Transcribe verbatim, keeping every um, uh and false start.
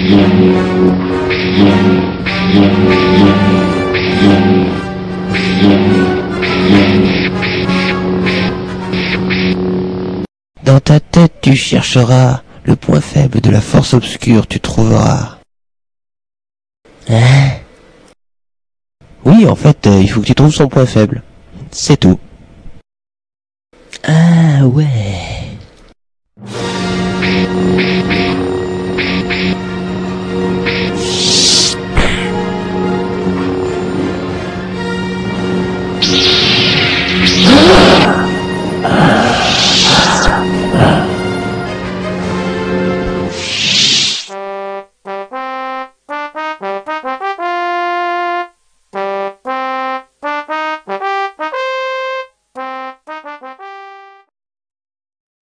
Dans ta tête tu chercheras le point faible de la force obscure, tu trouveras. Hein? Oui, en fait, euh, il faut que tu trouves son point faible. C'est tout. Ah ouais.